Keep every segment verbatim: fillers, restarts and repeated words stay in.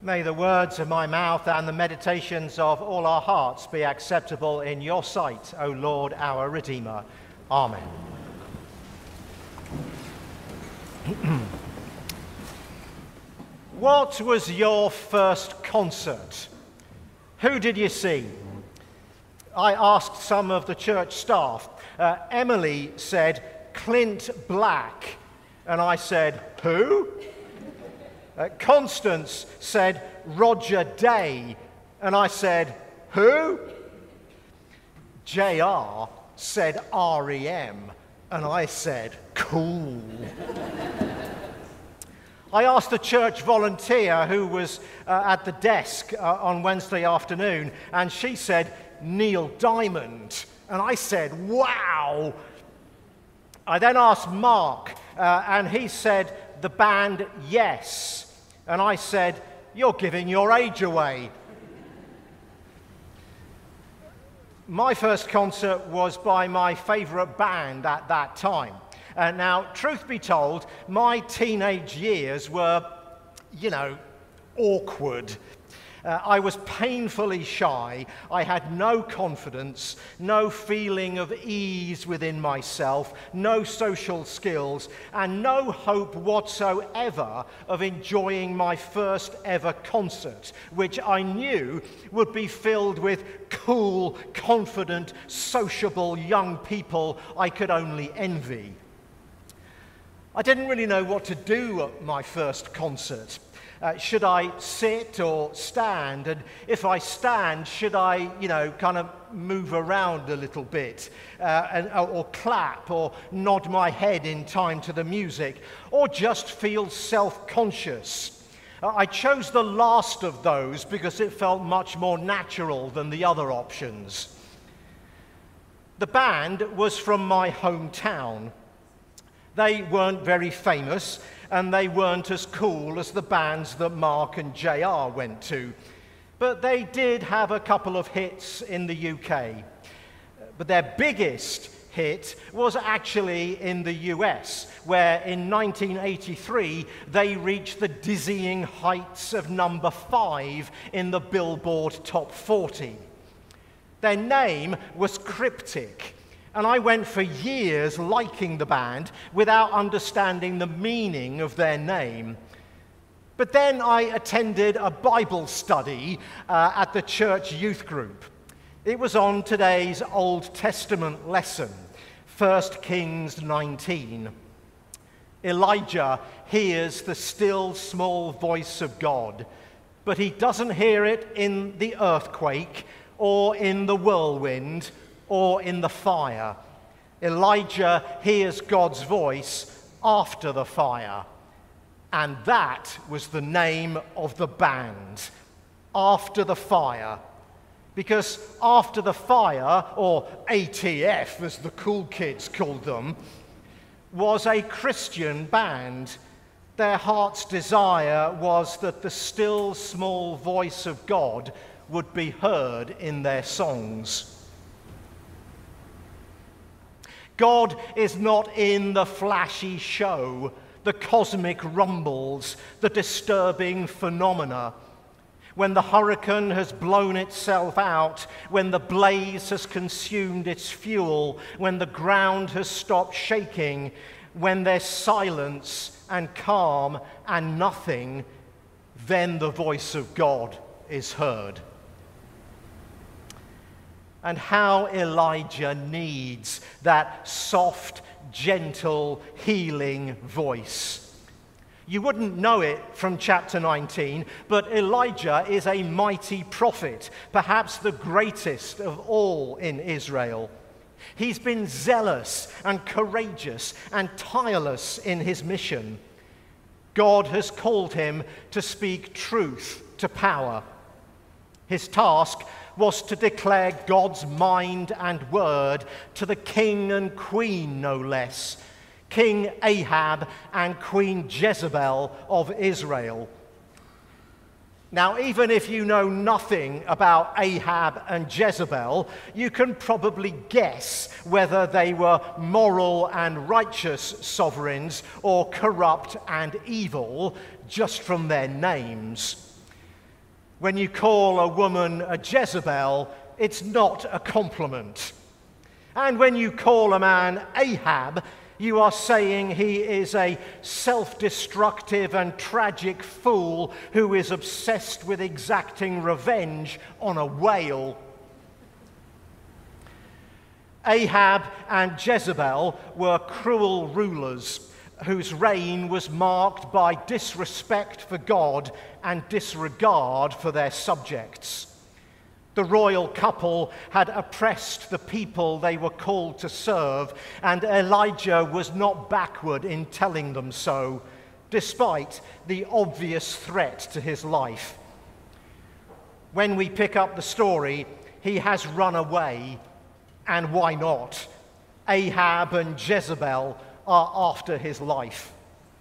May the words of my mouth and the meditations of all our hearts be acceptable in your sight, O Lord, our Redeemer. Amen. What was your first concert? Who did you see? I asked some of the church staff. Uh, Emily said, Clint Black. And I said, who? Uh, Constance said, Roger Day. And I said, who? J R said, R E M. And I said, cool. I asked a church volunteer who was uh, at the desk uh, on Wednesday afternoon, and she said, Neil Diamond. And I said, wow. I then asked Mark, uh, and he said, the band Yes. And I said, you're giving your age away. My first concert was by my favourite band at that time. Uh, now, truth be told, my teenage years were, you know, awkward. Uh, I was painfully shy. I had no confidence, no feeling of ease within myself, no social skills, and no hope whatsoever of enjoying my first ever concert, which I knew would be filled with cool, confident, sociable young people I could only envy. I didn't really know what to do at my first concert. Uh, should I sit or stand? And if I stand, should I, you know, kind of move around a little bit, uh, and, or clap or nod my head in time to the music, or just feel self-conscious? Uh, I chose the last of those because it felt much more natural than the other options. The band was from my hometown. They weren't very famous, and they weren't as cool as the bands that Mark and J R went to. But they did have a couple of hits in the U K. But their biggest hit was actually in the U S, where in nineteen eighty-three they reached the dizzying heights of number five in the Billboard Top forty. Their name was Cryptic. And I went for years liking the band without understanding the meaning of their name. But then I attended a Bible study uh, at the church youth group. It was on today's Old Testament lesson, First Kings nineteen. Elijah hears the still small voice of God, but he doesn't hear it in the earthquake or in the whirlwind or in the fire. Elijah hears God's voice after the fire. And that was the name of the band, After the Fire. Because After the Fire, or A T F as the cool kids called them, was a Christian band. Their heart's desire was that the still small voice of God would be heard in their songs. God is not in the flashy show, the cosmic rumbles, the disturbing phenomena. When the hurricane has blown itself out, when the blaze has consumed its fuel, when the ground has stopped shaking, when there's silence and calm and nothing, then the voice of God is heard. And how Elijah needs that soft, gentle, healing voice. You wouldn't know it from chapter nineteen, but Elijah is a mighty prophet, perhaps the greatest of all in Israel. He's been zealous and courageous and tireless in his mission. God has called him to speak truth to power. His task was to declare God's mind and word to the king and queen, no less, King Ahab and Queen Jezebel of Israel. Now, even if you know nothing about Ahab and Jezebel, you can probably guess whether they were moral and righteous sovereigns or corrupt and evil just from their names. When you call a woman a Jezebel, it's not a compliment. And when you call a man Ahab, you are saying he is a self-destructive and tragic fool who is obsessed with exacting revenge on a whale. Ahab and Jezebel were cruel rulers whose reign was marked by disrespect for God and disregard for their subjects. The royal couple had oppressed the people they were called to serve, and Elijah was not backward in telling them so, despite the obvious threat to his life. When we pick up the story, he has run away, and why not? Ahab and Jezebel are after his life.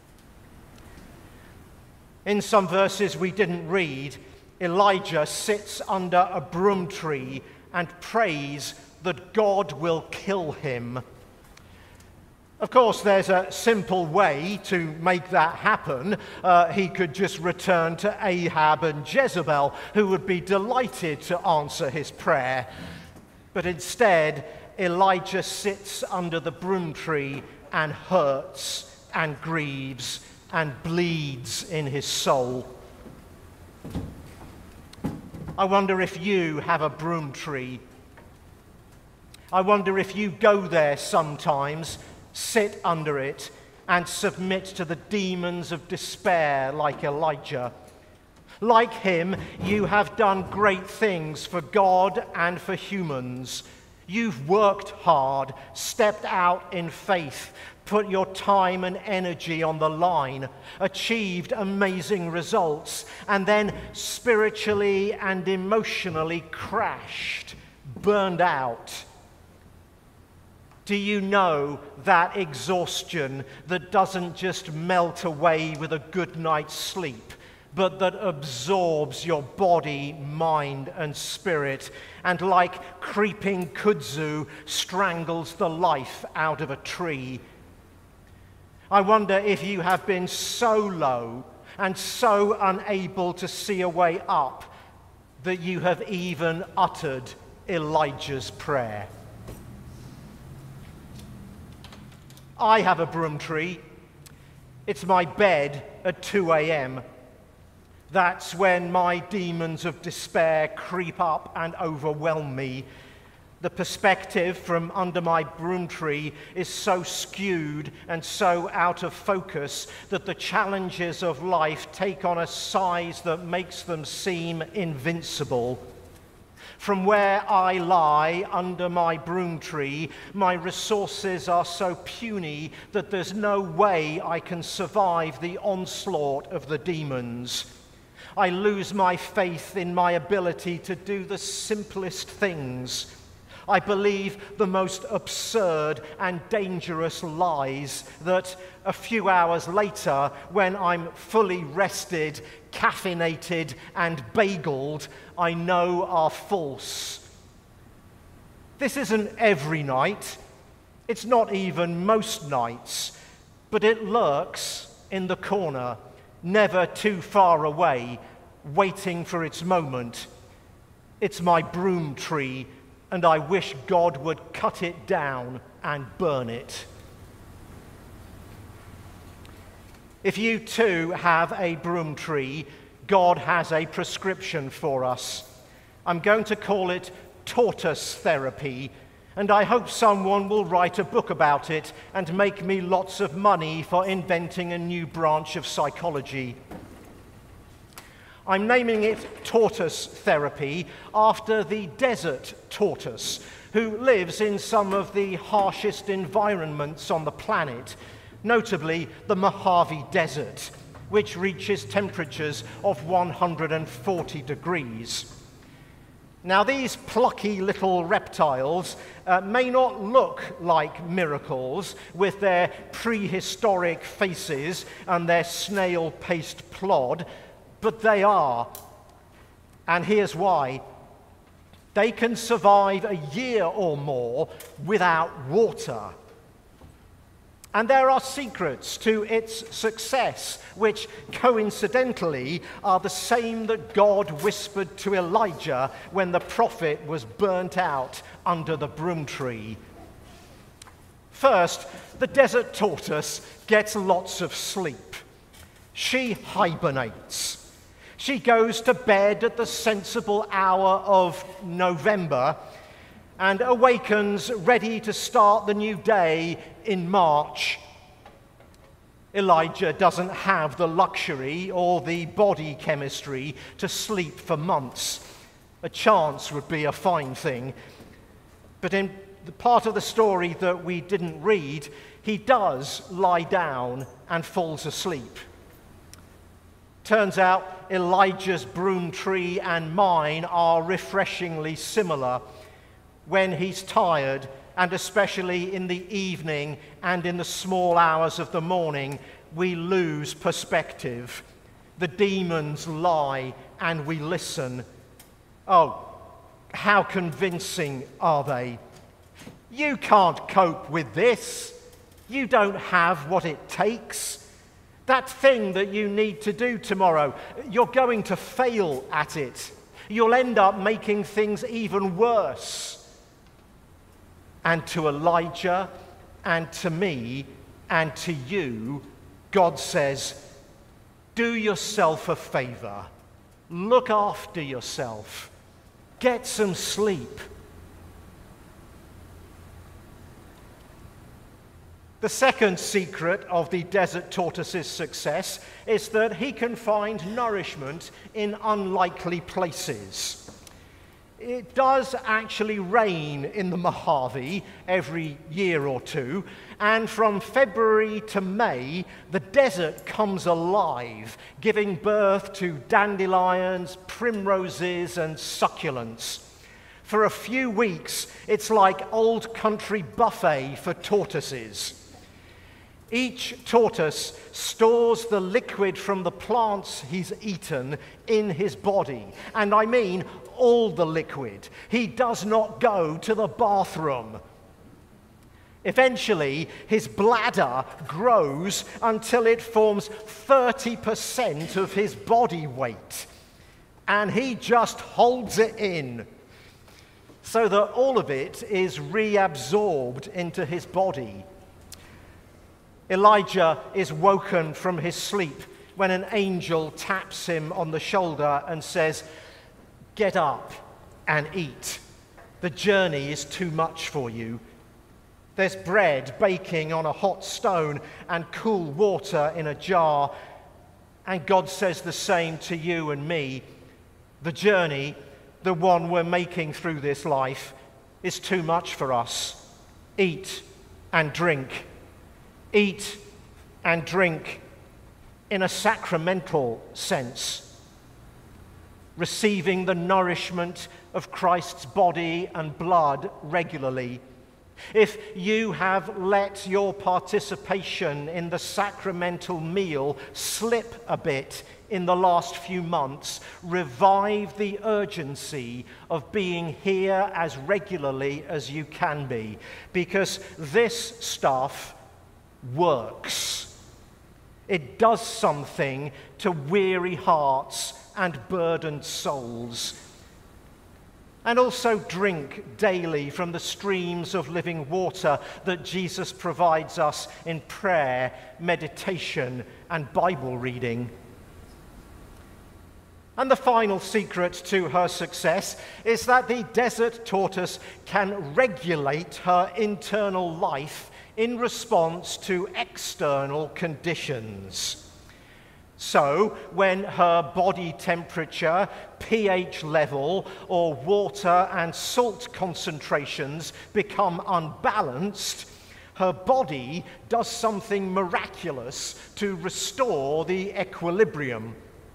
In some verses we didn't read, Elijah sits under a broom tree and prays that God will kill him. Of course, there's a simple way to make that happen. Uh, he could just return to Ahab and Jezebel, who would be delighted to answer his prayer. But instead, Elijah sits under the broom tree and hurts and grieves and bleeds in his soul. I wonder if you have a broom tree. I wonder if you go there sometimes, sit under it, and submit to the demons of despair like Elijah. Like him, you have done great things for God and for humans. You've worked hard, stepped out in faith, put your time and energy on the line, achieved amazing results, and then spiritually and emotionally crashed, burned out. Do you know that exhaustion that doesn't just melt away with a good night's sleep, but that absorbs your body, mind, and spirit, and like creeping kudzu, strangles the life out of a tree? I wonder if you have been so low and so unable to see a way up that you have even uttered Elijah's prayer. I have a broom tree. It's my bed at two a.m. That's when my demons of despair creep up and overwhelm me. The perspective from under my broom tree is so skewed and so out of focus that the challenges of life take on a size that makes them seem invincible. From where I lie under my broom tree, my resources are so puny that there's no way I can survive the onslaught of the demons. I lose my faith in my ability to do the simplest things. I believe the most absurd and dangerous lies that a few hours later, when I'm fully rested, caffeinated, and bageled, I know are false. This isn't every night. It's not even most nights, but it lurks in the corner, never too far away, waiting for its moment. It's my broom tree, and I wish God would cut it down and burn it. If you too have a broom tree, God has a prescription for us. I'm going to call it tortoise therapy, and I hope someone will write a book about it and make me lots of money for inventing a new branch of psychology. I'm naming it tortoise therapy after the desert tortoise, who lives in some of the harshest environments on the planet, notably the Mojave Desert, which reaches temperatures of one hundred forty degrees. Now, these plucky little reptiles uh, may not look like miracles with their prehistoric faces and their snail-paced plod, but they are. And here's why. They can survive a year or more without water. And there are secrets to its success, which coincidentally are the same that God whispered to Elijah when the prophet was burnt out under the broom tree. First, the desert tortoise gets lots of sleep. She hibernates. She goes to bed at the sensible hour of November and awakens ready to start the new day in March. Elijah doesn't have the luxury or the body chemistry to sleep for months. A chance would be a fine thing. But in the part of the story that we didn't read, he does lie down and falls asleep. Turns out Elijah's broom tree and mine are refreshingly similar. When he's tired, and especially in the evening and in the small hours of the morning, we lose perspective. The demons lie and we listen. Oh, how convincing are they? You can't cope with this. You don't have what it takes. That thing that you need to do tomorrow, you're going to fail at it. You'll end up making things even worse. And to Elijah, and to me, and to you, God says, do yourself a favor. Look after yourself. Get some sleep. The second secret of the desert tortoise's success is that he can find nourishment in unlikely places. It does actually rain in the Mojave every year or two, and from February to May, the desert comes alive, giving birth to dandelions, primroses, and succulents. For a few weeks, it's like old country buffet for tortoises. Each tortoise stores the liquid from the plants he's eaten in his body, and I mean all the liquid. He does not go to the bathroom. Eventually, his bladder grows until it forms thirty percent of his body weight, and he just holds it in so that all of it is reabsorbed into his body. Elijah is woken from his sleep when an angel taps him on the shoulder and says, "Get up and eat. The journey is too much for you. There's bread baking on a hot stone and cool water in a jar." And God says the same to you and me. The journey, the one we're making through this life, is too much for us. Eat and drink. Eat and drink in a sacramental sense, receiving the nourishment of Christ's body and blood regularly. If you have let your participation in the sacramental meal slip a bit in the last few months, revive the urgency of being here as regularly as you can be, because this stuff works. It does something to weary hearts and burdened souls. And also drink daily from the streams of living water that Jesus provides us in prayer, meditation, and Bible reading. And the final secret to her success is that the desert tortoise can regulate her internal life in response to external conditions. So, when her body temperature, pH level, or water and salt concentrations become unbalanced, her body does something miraculous to restore the equilibrium.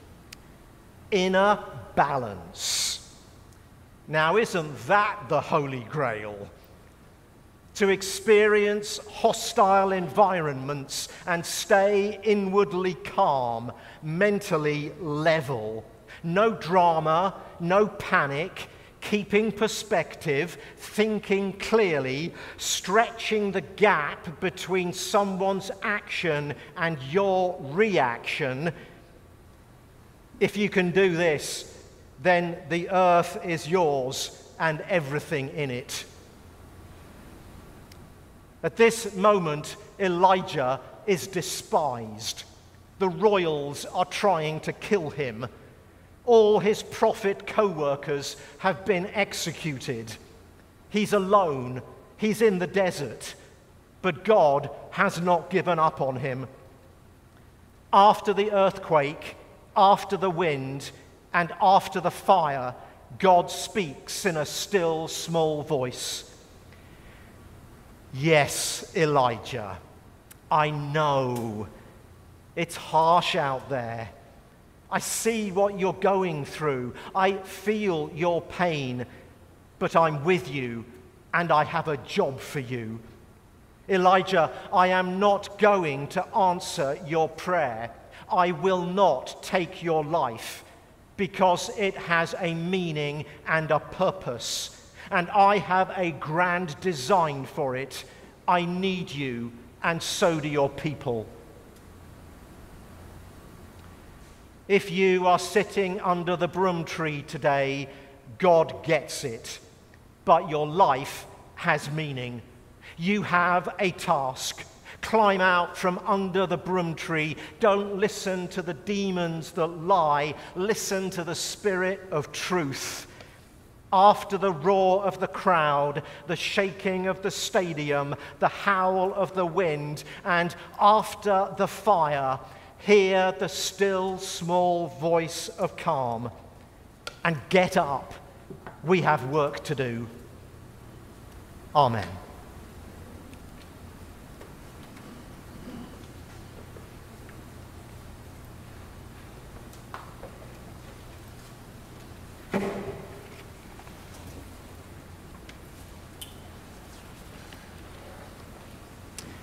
Inner balance. Now, isn't that the Holy Grail? To experience hostile environments and stay inwardly calm, mentally level. No drama, no panic, keeping perspective, thinking clearly, stretching the gap between someone's action and your reaction. If you can do this, then the earth is yours and everything in it. At this moment, Elijah is despised. The royals are trying to kill him. All his prophet co-workers have been executed. He's alone. He's in the desert. But God has not given up on him. After the earthquake, after the wind, and after the fire, God speaks in a still, small voice. Yes, Elijah, I know it's harsh out there. I see what you're going through. I feel your pain, but I'm with you, and I have a job for you. Elijah, I am not going to answer your prayer. I will not take your life, because it has a meaning and a purpose, and I have a grand design for it. I need you, and so do your people. If you are sitting under the broom tree today, God gets it, but your life has meaning. You have a task. Climb out from under the broom tree. Don't listen to the demons that lie. Listen to the Spirit of truth. After the roar of the crowd, the shaking of the stadium, the howl of the wind, and after the fire, hear the still small voice of calm. And get up. We have work to do. Amen. Thank you.